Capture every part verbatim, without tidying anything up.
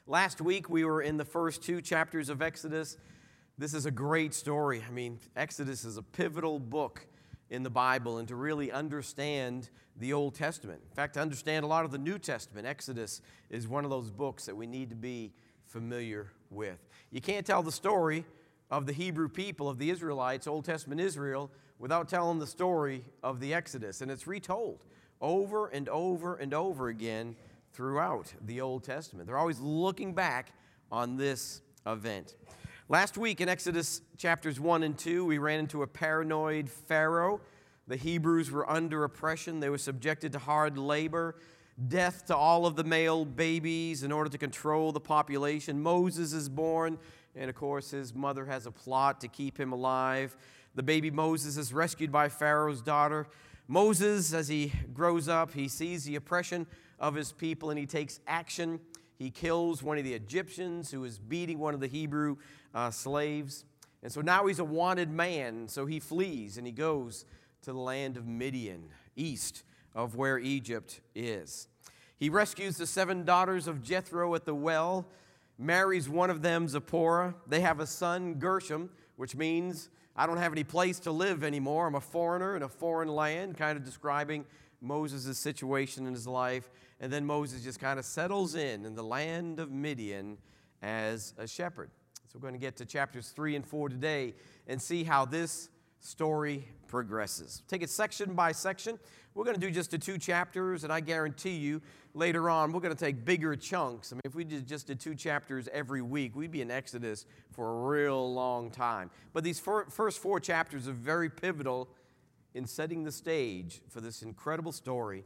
Last week we were in the first two chapters of Exodus. This is a great story. I mean, Exodus is a pivotal book in the Bible, and to really understand the Old Testament, in fact, to understand a lot of the New Testament, Exodus is one of those books that we need to be familiar with. You can't tell the story of the Hebrew people, of the Israelites, Old Testament Israel, without telling the story of the Exodus, and it's retold over and over and over again throughout the Old Testament. They're always looking back on this event. Last week in Exodus chapters one and two, we ran into a paranoid Pharaoh. The Hebrews were under oppression. They were subjected to hard labor, death to all of the male babies in order to control the population. Moses is born, and of course his mother has a plot to keep him alive. The baby Moses is rescued by Pharaoh's daughter. Moses, as he grows up, he sees the oppression of his people and he takes action. He kills one of the Egyptians who is beating one of the Hebrew uh, slaves. And so now he's a wanted man, so he flees and he goes to the land of Midian, east of where Egypt is. He rescues the seven daughters of Jethro at the well, marries one of them, Zipporah. They have a son, Gershom, which means I don't have any place to live anymore. I'm a foreigner in a foreign land, kind of describing Moses' situation in his life. And then Moses just kind of settles in in the land of Midian as a shepherd. So we're going to get to chapters three and four today and see how this story progresses. Take it section by section. We're going to do just the two chapters, and I guarantee you later on we're going to take bigger chunks. I mean, if we did just did two chapters every week, we'd be in Exodus for a real long time. But these first four chapters are very pivotal in setting the stage for this incredible story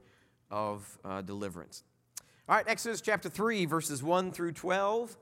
of uh, deliverance. All right, Exodus chapter three, verses one through twelve,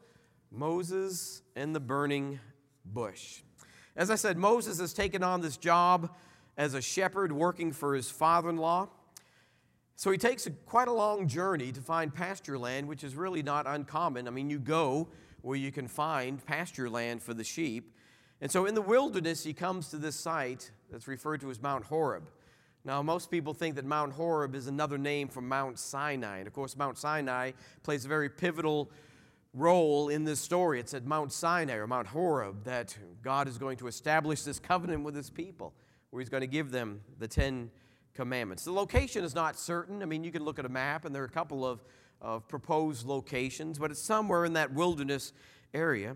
Moses and the burning bush. As I said, Moses has taken on this job as a shepherd working for his father-in-law. So he takes a, quite a long journey to find pasture land, which is really not uncommon. I mean, you go where you can find pasture land for the sheep. And so in the wilderness, he comes to this site that's referred to as Mount Horeb. Now, most people think that Mount Horeb is another name for Mount Sinai. And of course, Mount Sinai plays a very pivotal role in this story. It's at Mount Sinai or Mount Horeb that God is going to establish this covenant with his people, where he's going to give them the Ten Commandments. The location is not certain. I mean, you can look at a map, and there are a couple of, of proposed locations, but it's somewhere in that wilderness area.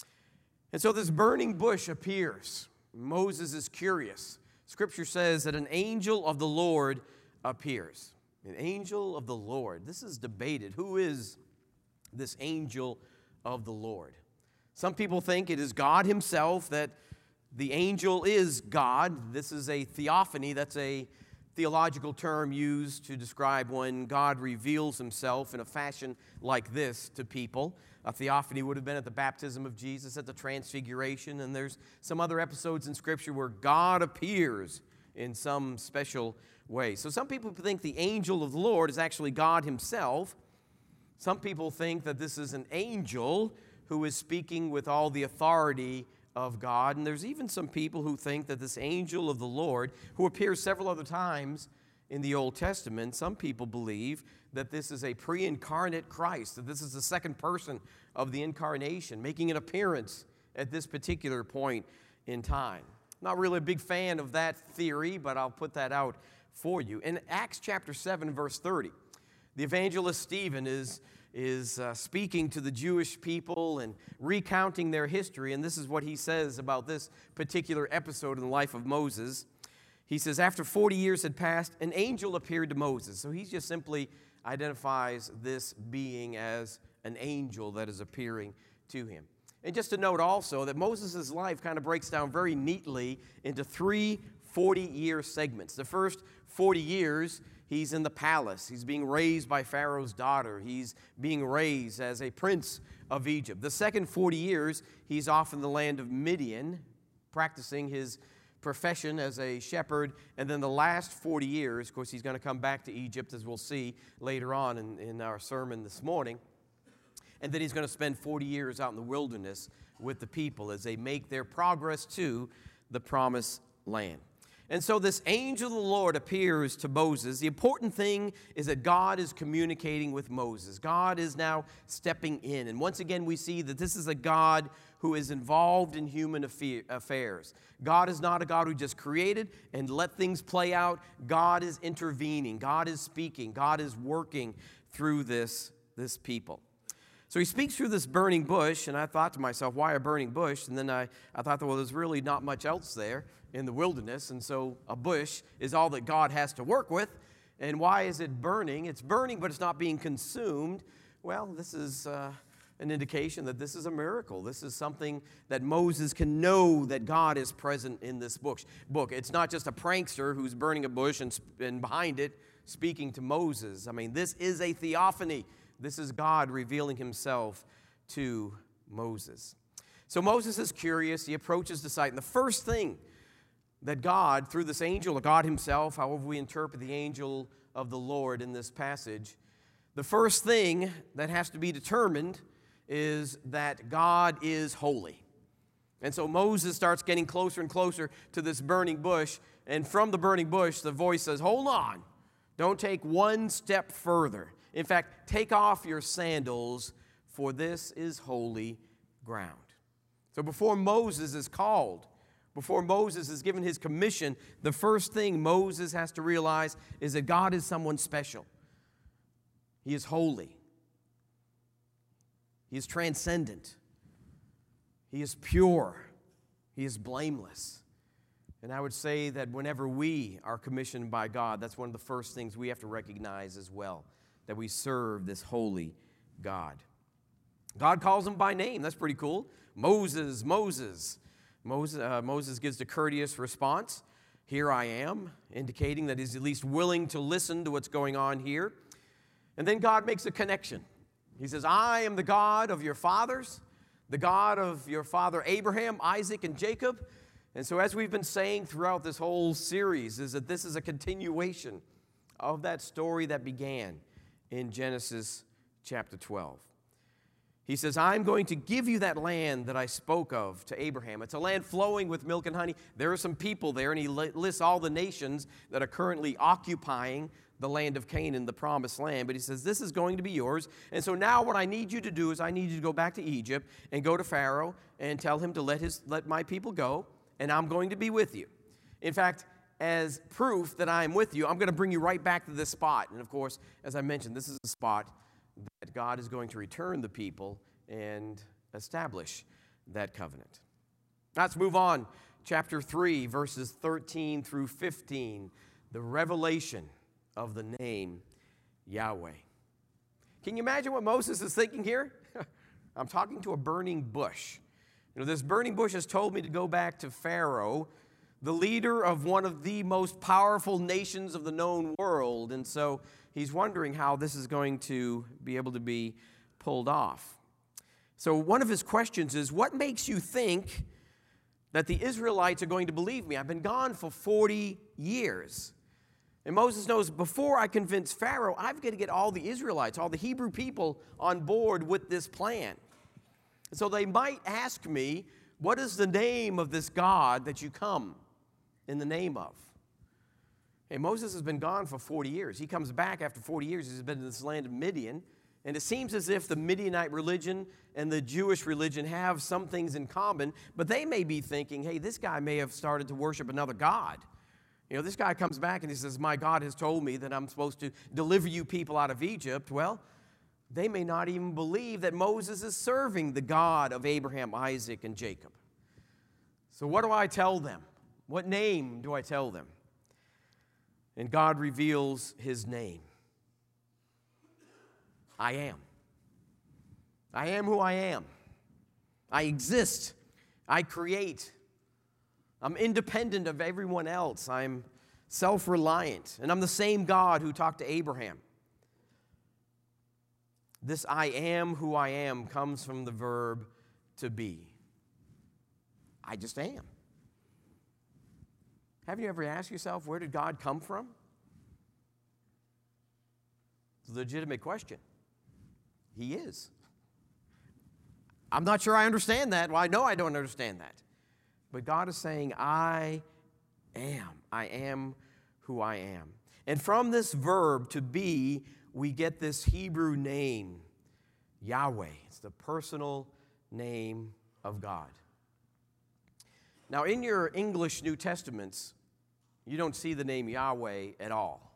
And so this burning bush appears. Moses is curious. Scripture says that an angel of the Lord appears. An angel of the Lord. This is debated. Who is this angel of the Lord? Some people think it is God himself, that the angel is God. This is a theophany. That's a theological term used to describe when God reveals himself in a fashion like this to people. A theophany would have been at the baptism of Jesus, at the transfiguration, and there's some other episodes in Scripture where God appears in some special way. So some people think the angel of the Lord is actually God himself. Some people think that this is an angel who is speaking with all the authority of God. And there's even some people who think that this angel of the Lord, who appears several other times in the Old Testament, some people believe that this is a pre-incarnate Christ, that this is the second person of the incarnation, making an appearance at this particular point in time. Not really a big fan of that theory, but I'll put that out for you. In Acts chapter seven, verse thirty, the evangelist Stephen is, is uh, speaking to the Jewish people and recounting their history, and this is what he says about this particular episode in the life of Moses. He says, after forty years had passed, an angel appeared to Moses. So he just simply identifies this being as an angel that is appearing to him. And just to note also that Moses' life kind of breaks down very neatly into three forty-year segments. The first forty years, he's in the palace. He's being raised by Pharaoh's daughter. He's being raised as a prince of Egypt. The second forty years, he's off in the land of Midian, practicing his profession as a shepherd. And then the last forty years, of course, he's going to come back to Egypt, as we'll see later on in, in our sermon this morning. And then he's going to spend forty years out in the wilderness with the people as they make their progress to the promised land. And so this angel of the Lord appears to Moses. The important thing is that God is communicating with Moses. God is now stepping in. And once again, we see that this is a God who is involved in human affairs. God is not a God who just created and let things play out. God is intervening. God is speaking. God is working through this, this people. So he speaks through this burning bush, and I thought to myself, why a burning bush? And then I, I thought, well, there's really not much else there in the wilderness, and so a bush is all that God has to work with. And why is it burning? It's burning, but it's not being consumed. Well, this is uh, an indication that this is a miracle. This is something that Moses can know that God is present in this book. book. It's not just a prankster who's burning a bush and, and behind it speaking to Moses. I mean, this is a theophany. This is God revealing himself to Moses. So Moses is curious. He approaches the site. And the first thing that God, through this angel, or God himself, however we interpret the angel of the Lord in this passage, the first thing that has to be determined is that God is holy. And so Moses starts getting closer and closer to this burning bush. And from the burning bush, the voice says, hold on. Don't take one step further. In fact, take off your sandals, for this is holy ground. So before Moses is called, before Moses is given his commission, the first thing Moses has to realize is that God is someone special. He is holy. He is transcendent. He is pure. He is blameless. And I would say that whenever we are commissioned by God, that's one of the first things we have to recognize as well, that we serve this holy God. God calls him by name. That's pretty cool. Moses, Moses. Moses, uh, Moses gives the courteous response, here I am, indicating that he's at least willing to listen to what's going on here. And then God makes a connection. He says, I am the God of your fathers, the God of your father Abraham, Isaac, and Jacob. And so as we've been saying throughout this whole series, is that this is a continuation of that story that began in Genesis chapter twelve. He says, I'm going to give you that land that I spoke of to Abraham. It's a land flowing with milk and honey. There are some people there, and he lists all the nations that are currently occupying the land of Canaan, the promised land. But he says, this is going to be yours. And so now what I need you to do is I need you to go back to Egypt and go to Pharaoh and tell him to let his let my people go, and I'm going to be with you. In fact, as proof that I am with you, I'm going to bring you right back to this spot. And of course, as I mentioned, this is a spot that God is going to return the people and establish that covenant. Let's move on. Chapter three, verses thirteen through fifteen, the revelation of the name Yahweh. Can you imagine what Moses is thinking here? I'm talking to a burning bush. You know, this burning bush has told me to go back to Pharaoh, the leader of one of the most powerful nations of the known world. And so he's wondering how this is going to be able to be pulled off. So one of his questions is, what makes you think that the Israelites are going to believe me? I've been gone for forty years. And Moses knows, before I convince Pharaoh, I've got to get all the Israelites, all the Hebrew people on board with this plan. So they might ask me, what is the name of this God that you come in the name of? Hey, Moses has been gone for forty years. He comes back after forty years. He's been in this land of Midian. And it seems as if the Midianite religion and the Jewish religion have some things in common, but they may be thinking, hey, this guy may have started to worship another god. You know, this guy comes back and he says, my God has told me that I'm supposed to deliver you people out of Egypt. Well, they may not even believe that Moses is serving the God of Abraham, Isaac, and Jacob. So what do I tell them? What name do I tell them? And God reveals his name. I am. I am who I am. I exist. I create. I'm independent of everyone else. I'm self-reliant. And I'm the same God who talked to Abraham. This I am who I am comes from the verb to be. I just am. Have you ever asked yourself, where did God come from? It's a legitimate question. He is. I'm not sure I understand that. Well, I know I don't understand that. But God is saying, I am. I am who I am. And from this verb to be, we get this Hebrew name, Yahweh. It's the personal name of God. Now, in your English New Testaments, you don't see the name Yahweh at all.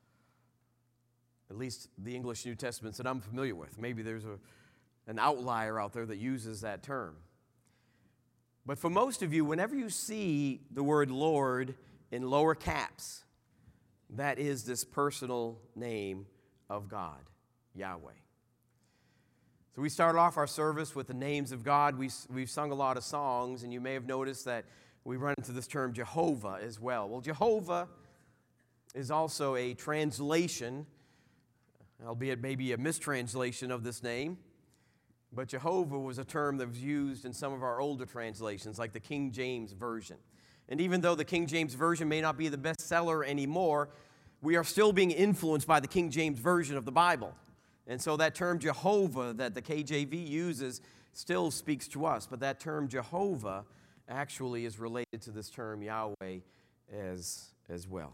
At least the English New Testaments that I'm familiar with. Maybe there's a, an outlier out there that uses that term. But for most of you, whenever you see the word Lord in lower caps, that is this personal name of God, Yahweh. So we started off our service with the names of God. We, we've sung a lot of songs, and you may have noticed that we run into this term Jehovah as well. Well, Jehovah is also a translation, albeit maybe a mistranslation of this name. But Jehovah was a term that was used in some of our older translations, like the King James Version. And even though the King James Version may not be the bestseller anymore, we are still being influenced by the King James Version of the Bible. And so that term Jehovah that the K J V uses still speaks to us. But that term Jehovah actually is related to this term Yahweh as, as well.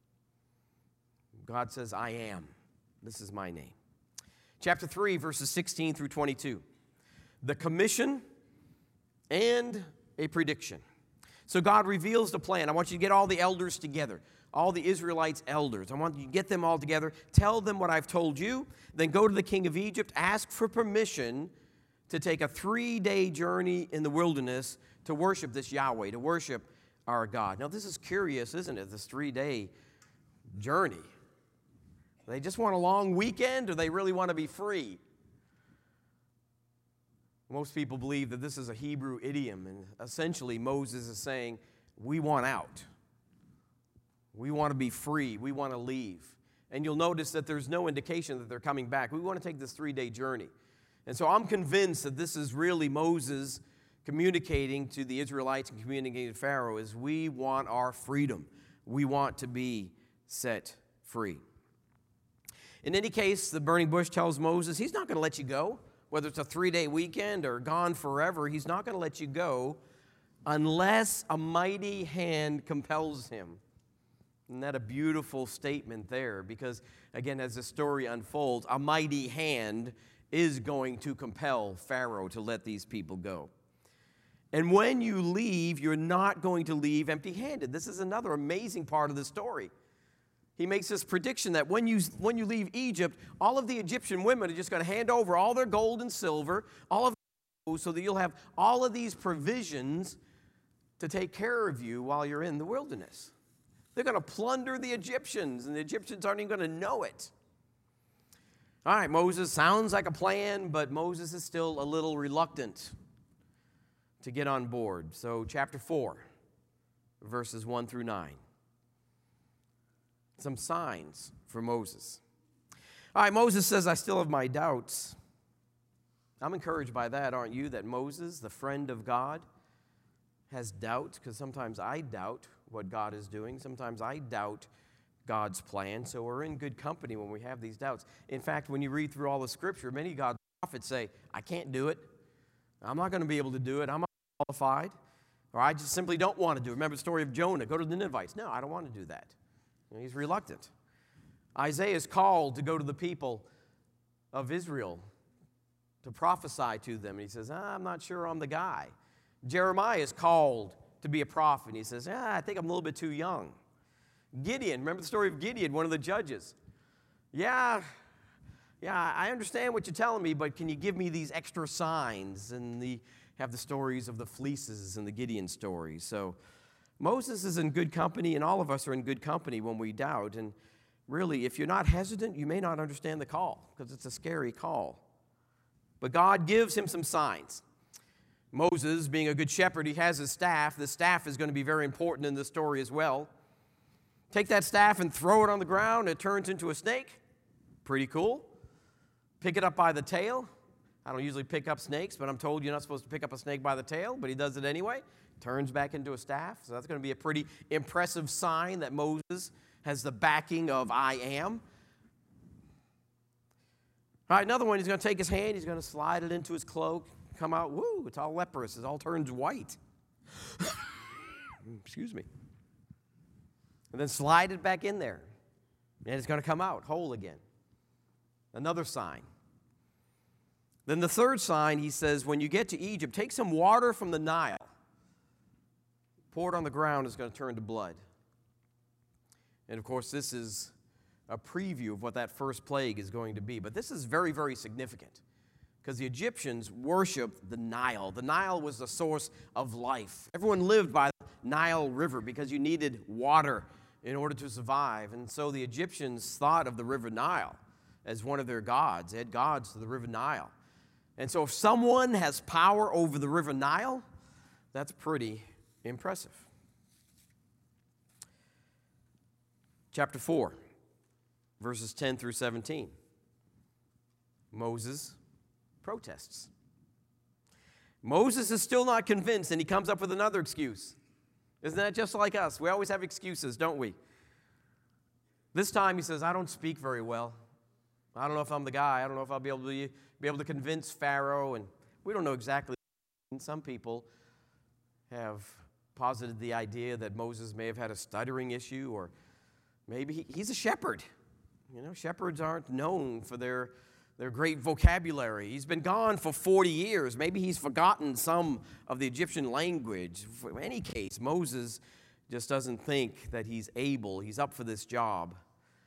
God says, I am. This is my name. Chapter three, verses sixteen through twenty-two. The commission and a prediction. So God reveals the plan. I want you to get all the elders together, all the Israelites' elders. I want you to get them all together, tell them what I've told you, then go to the king of Egypt, ask for permission to take a three-day journey in the wilderness to worship this Yahweh, to worship our God. Now, this is curious, isn't it, this three-day journey? They just want a long weekend, or they really want to be free? Most people believe that this is a Hebrew idiom, and essentially Moses is saying, we want out. We want to be free. We want to leave. And you'll notice that there's no indication that they're coming back. We want to take this three-day journey. And so I'm convinced that this is really Moses communicating to the Israelites and communicating to Pharaoh is we want our freedom. We want to be set free. In any case, the burning bush tells Moses he's not going to let you go. Whether it's a three-day weekend or gone forever, he's not going to let you go unless a mighty hand compels him. Isn't that a beautiful statement there? Because, again, as the story unfolds, a mighty hand is going to compel Pharaoh to let these people go. And when you leave, you're not going to leave empty-handed. This is another amazing part of the story. He makes this prediction that when you, when you leave Egypt, all of the Egyptian women are just going to hand over all their gold and silver, all of their so that you'll have all of these provisions to take care of you while you're in the wilderness. They're going to plunder the Egyptians, and the Egyptians aren't even going to know it. All right, Moses, sounds like a plan, but Moses is still a little reluctant to get on board. So chapter four, verses one through nine. Some signs for Moses. All right, Moses says, I still have my doubts. I'm encouraged by that, aren't you? That Moses, the friend of God, has doubts, because sometimes I doubt what God is doing. Sometimes I doubt God's plan. So we're in good company when we have these doubts. In fact, when you read through all the scripture, many of God's prophets say, I can't do it. I'm not going to be able to do it. I'm not qualified. Or I just simply don't want to do it. Remember the story of Jonah. Go to the Ninevites. No, I don't want to do that. He's reluctant. Isaiah is called to go to the people of Israel to prophesy to them. And he says, ah, I'm not sure I'm the guy. Jeremiah is called to be a prophet. And he says, ah, I think I'm a little bit too young. Gideon, remember the story of Gideon, one of the judges. Yeah, yeah, I understand what you're telling me, but can you give me these extra signs? And the, have the stories of the fleeces and the Gideon stories. So Moses is in good company, and all of us are in good company when we doubt. And really, if you're not hesitant, you may not understand the call, because it's a scary call. But God gives him some signs. Moses, being a good shepherd, he has his staff. The staff is going to be very important in this story as well. Take that staff and throw it on the ground. It turns into a snake. Pretty cool. Pick it up by the tail. I don't usually pick up snakes, but I'm told you're not supposed to pick up a snake by the tail, but he does it anyway. Turns back into a staff. So that's going to be a pretty impressive sign that Moses has the backing of I am. All right, another one, he's going to take his hand, he's going to slide it into his cloak, come out, woo, it's all leprous, it all turns white. Excuse me. and then slide it back in there, and it's going to come out whole again. Another sign. Then the third sign, he says, when you get to Egypt, take some water from the Nile, pour it on the ground, it's going to turn to blood. And of course, this is a preview of what that first plague is going to be. But this is very, very significant because the Egyptians worshiped the Nile. The Nile was the source of life. Everyone lived by the Nile River because you needed water in order to survive. And so the Egyptians thought of the River Nile as one of their gods. They had gods to the River Nile. And so if someone has power over the River Nile, that's pretty impressive. Chapter four, verses ten through seventeen. Moses protests. Moses is still not convinced, and he comes up with another excuse. Isn't that just like us? We always have excuses, don't we? This time he says, I don't speak very well. I don't know if I'm the guy. I don't know if I'll be able to be, be able to convince Pharaoh. And we don't know exactly. Some people have posited the idea that Moses may have had a stuttering issue, or maybe he, he's a shepherd. You know, shepherds aren't known for their, their great vocabulary. He's been gone for forty years. Maybe he's forgotten some of the Egyptian language. In any case, Moses just doesn't think that he's able. He's up for this job.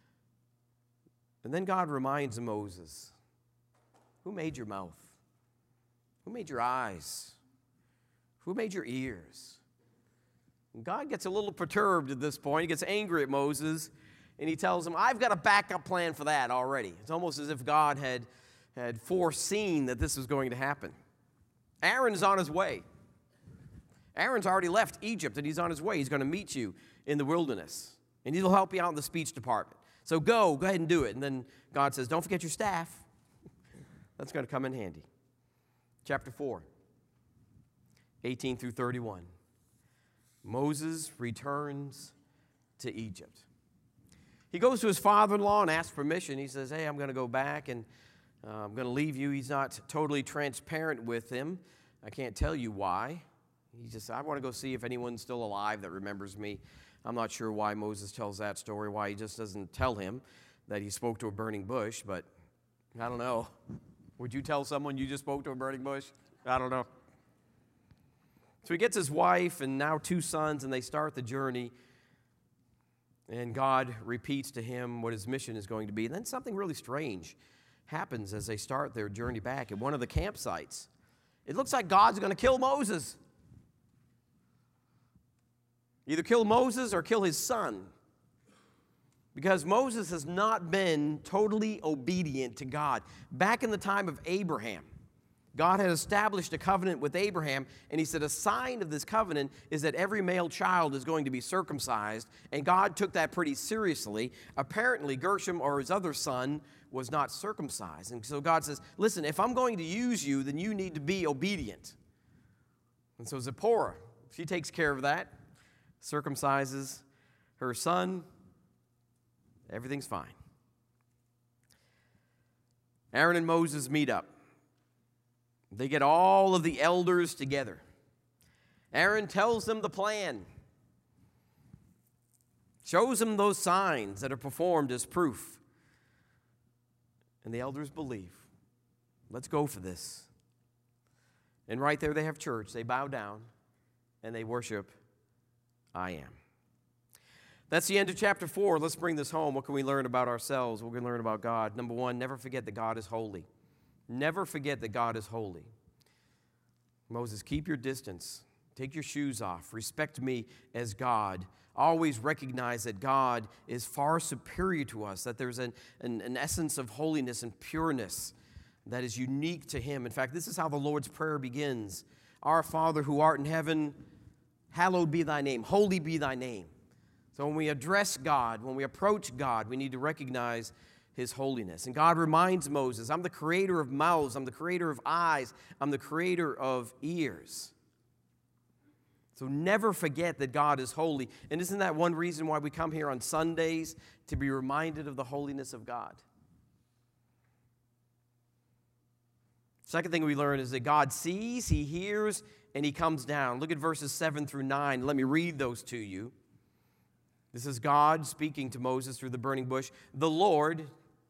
And then God reminds Moses, who made your mouth? Who made your eyes? Who made your ears? And God gets a little perturbed at this point. He gets angry at Moses, and he tells him, I've got a backup plan for that already. It's almost as if God had, had foreseen that this was going to happen. Aaron is on his way. Aaron's already left Egypt, and he's on his way. He's going to meet you in the wilderness, and he'll help you out in the speech department. So go, go ahead and do it. And then God says, don't forget your staff. That's going to come in handy. Chapter four, eighteen through thirty-one. Moses returns to Egypt. He goes to his father-in-law and asks permission. He says, hey, I'm going to go back, and uh, I'm going to leave you. He's not totally transparent with him. I can't tell you why. He just, I want to go see if anyone's still alive that remembers me. I'm not sure why Moses tells that story, why he just doesn't tell him that he spoke to a burning bush, but I don't know. Would you tell someone you just spoke to a burning bush? I don't know. So he gets his wife and now two sons, and they start the journey, and God repeats to him what his mission is going to be. And then something really strange happens as they start their journey back at one of the campsites. It looks like God's going to kill Moses. Either kill Moses or kill his son. Because Moses has not been totally obedient to God. Back in the time of Abraham, God had established a covenant with Abraham, and he said a sign of this covenant is that every male child is going to be circumcised, and God took that pretty seriously. Apparently, Gershom, or his other son, was not circumcised. And so God says, listen, if I'm going to use you, then you need to be obedient. And so Zipporah, she takes care of that, circumcises her son. Everything's fine. Aaron and Moses meet up. They get all of the elders together. Aaron tells them the plan, shows them those signs that are performed as proof. And the elders believe. Let's go for this. And right there they have church. They bow down and they worship I am. That's the end of chapter four. Let's bring this home. What can we learn about ourselves? What can we learn about God? Number one, never forget that God is holy. Never forget that God is holy. Moses, keep your distance. Take your shoes off. Respect me as God. Always recognize that God is far superior to us, that there's an, an, an essence of holiness and pureness that is unique to him. In fact, this is how the Lord's Prayer begins. Our Father who art in heaven, hallowed be thy name. Holy be thy name. So when we address God, when we approach God, we need to recognize his holiness. And God reminds Moses, I'm the creator of mouths, I'm the creator of eyes, I'm the creator of ears. So never forget that God is holy. And isn't that one reason why we come here on Sundays, to be reminded of the holiness of God? Second thing we learn is that God sees, he hears, and he comes down. Look at verses seven through nine. Let me read those to you. This is God speaking to Moses through the burning bush. The Lord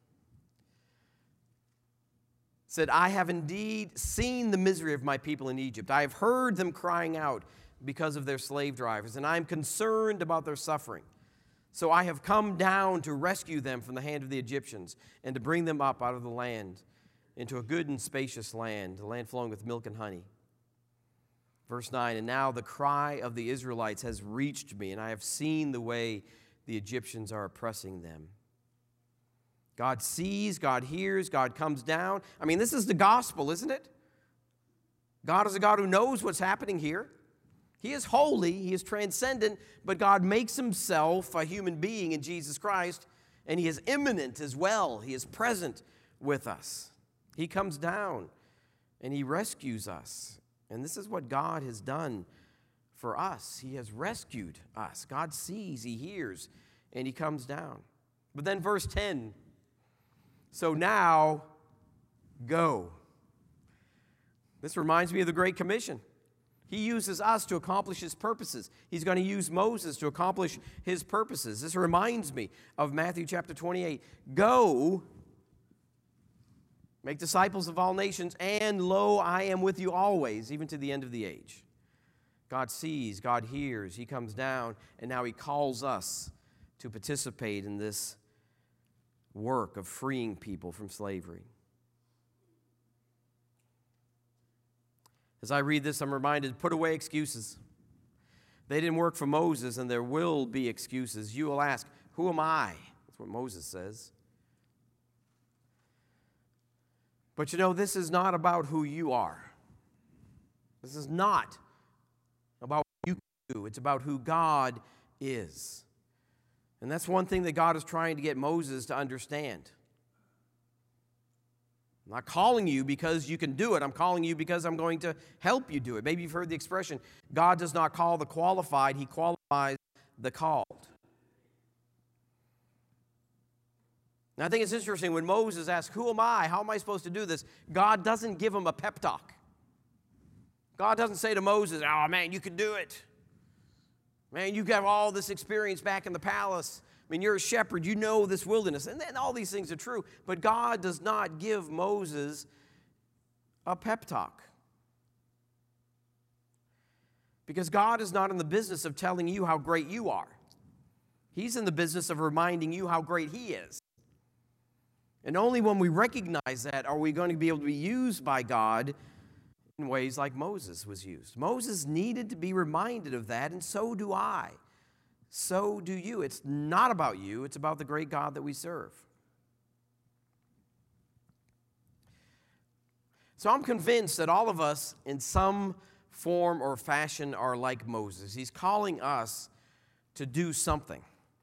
said, I have indeed seen the misery of my people in Egypt. I have heard them crying out because of their slave drivers, and I am concerned about their suffering. So I have come down to rescue them from the hand of the Egyptians and to bring them up out of the land into a good and spacious land, a land flowing with milk and honey. Verse nine, and now the cry of the Israelites has reached me, and I have seen the way the Egyptians are oppressing them. God sees, God hears, God comes down. I mean, this is the gospel, isn't it? God is a God who knows what's happening here. He is holy, He is transcendent, but God makes Himself a human being in Jesus Christ, and He is immanent as well. He is present with us. He comes down, and He rescues us. And this is what God has done for us. He has rescued us. God sees, He hears, and He comes down. But then verse ten, so now go. This reminds me of the Great Commission. He uses us to accomplish His purposes. He's going to use Moses to accomplish His purposes. This reminds me of Matthew chapter twenty-eight. Go, make disciples of all nations, and lo, I am with you always, even to the end of the age. God sees, God hears, He comes down, and now He calls us to participate in this work of freeing people from slavery. As I read this, I'm reminded, put away excuses. They didn't work for Moses, and there will be excuses. You will ask, who am I? That's what Moses says. But you know, this is not about who you are. This is not about what you can do. It's about who God is. And that's one thing that God is trying to get Moses to understand. I'm not calling you because you can do it. I'm calling you because I'm going to help you do it. Maybe you've heard the expression, God does not call the qualified, He qualifies the called. And I think it's interesting when Moses asks, who am I? How am I supposed to do this? God doesn't give him a pep talk. God doesn't say to Moses, oh man, you can do it. Man, you got all this experience back in the palace. I mean, you're a shepherd. You know this wilderness. And then all these things are true. But God does not give Moses a pep talk. Because God is not in the business of telling you how great you are. He's in the business of reminding you how great He is. And only when we recognize that are we going to be able to be used by God in ways like Moses was used. Moses needed to be reminded of that, and so do I. So do you. It's not about you. It's about the great God that we serve. So I'm convinced that all of us, in some form or fashion, are like Moses. He's calling us to do something.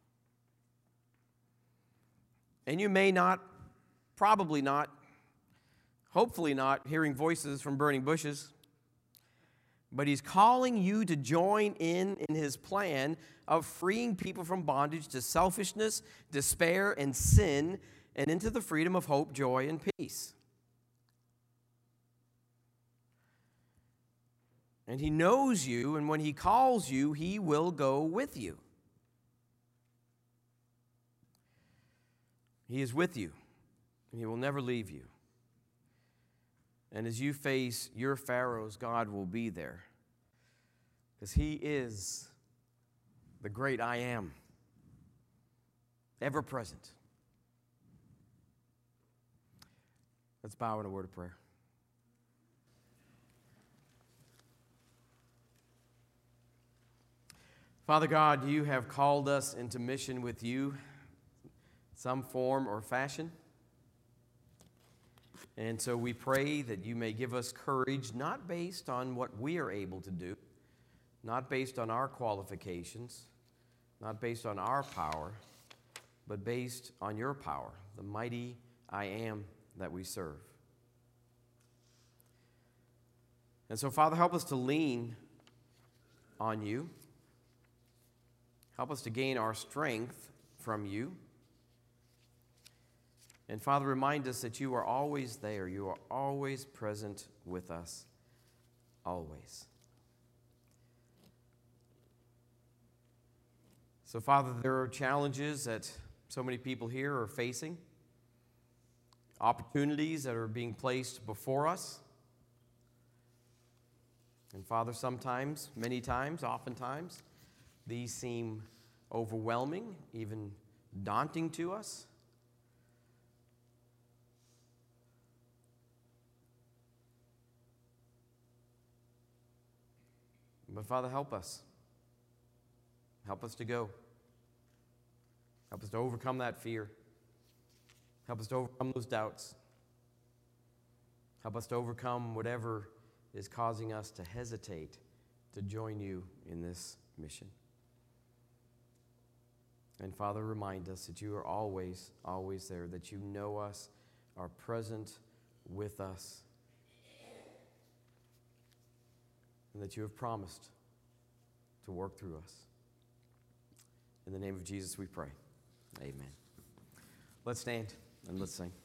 And you may not, probably not, hopefully not, hearing voices from burning bushes. But He's calling you to join in in His plan of freeing people from bondage to selfishness, despair, and sin, and into the freedom of hope, joy, and peace. And He knows you, and when He calls you, He will go with you. He is with you, and He will never leave you. And as you face your pharaohs, God will be there. Because He is the great I am, ever present. Let's bow in a word of prayer. Father God, You have called us into mission with You, some form or fashion. And so we pray that You may give us courage, not based on what we are able to do, not based on our qualifications, not based on our power, but based on Your power, the mighty I am that we serve. And so, Father, help us to lean on You. Help us to gain our strength from You. And Father, remind us that You are always there. You are always present with us, always. So, Father, there are challenges that so many people here are facing, opportunities that are being placed before us. And, Father, sometimes, many times, oftentimes, these seem overwhelming, even daunting to us. But, Father, help us. Help us to go. Help us to overcome that fear. Help us to overcome those doubts. Help us to overcome whatever is causing us to hesitate to join you in this mission. And Father, remind us that you are always, always there, that you know us, are present with us, and that you have promised to work through us. In the name of Jesus we pray. Amen. Let's stand and let's sing.